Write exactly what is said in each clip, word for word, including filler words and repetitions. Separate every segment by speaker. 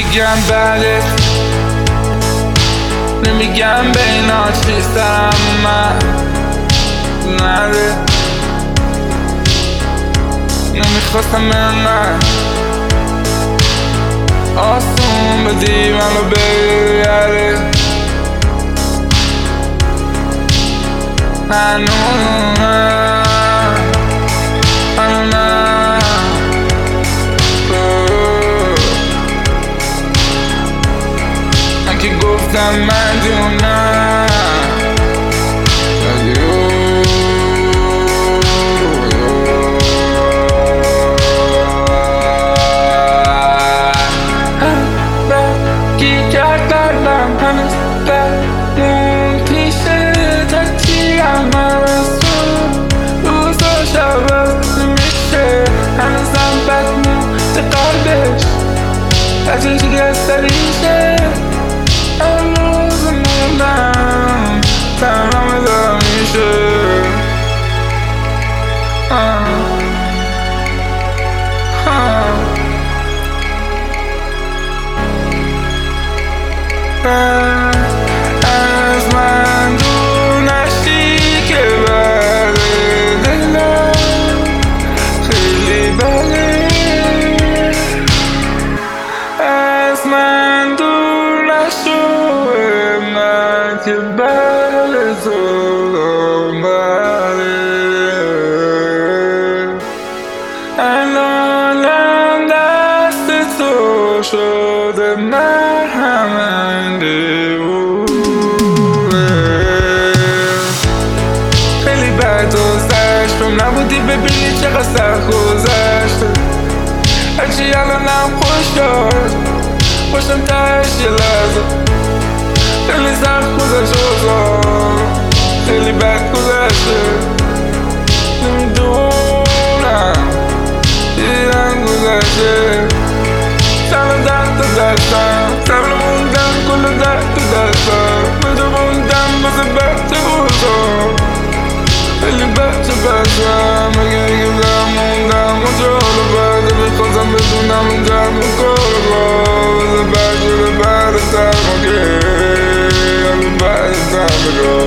Speaker 1: نمیگم بعدت، نمیگم بینا چیستم من نده، نمیخواستم من آسون بدی منو بگره هنوز نه هنوز نه من که گفتم من جونم هنوز بمون پیشه تا چیم عوضون روزا شب نمیشه هنوزم بدمون به قلبش ازش گستریشه هنوز موندم تنها مدام میشه از من دور نشی که بعد دلم خیلی بده از من دور نشو من که بعد تو بده الانم دست تو شده من همه خیلی بد گذشتم نبودی ببینی چقدر سخت گذشته هرچی الانم خوش داشت خوشم تهش یه لحظه خیلی سخت گذشت خیلی بد گذشته نمیدونم دیدن گذشته سلام درد دستم سلام موندم کل درد دستم بده موندم بزه بچه بودم خیلی بچه بچم اگه اگه در موندم اونجا حالا بعده بخواستم بدونم اینجا مکار بزه بچه به بعد سرما که حالا بعد سرما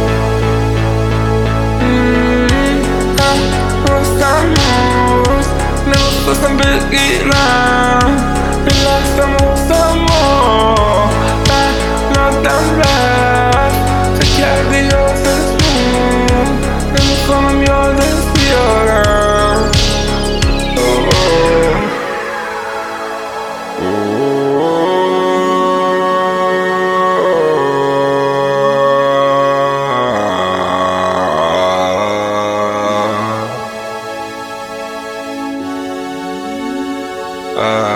Speaker 1: رستم روز نمیخواستم بگیرم این لحظه موسم و من نادم رفت فکر کردی یادتون نمیخوام یادت بیارم Uh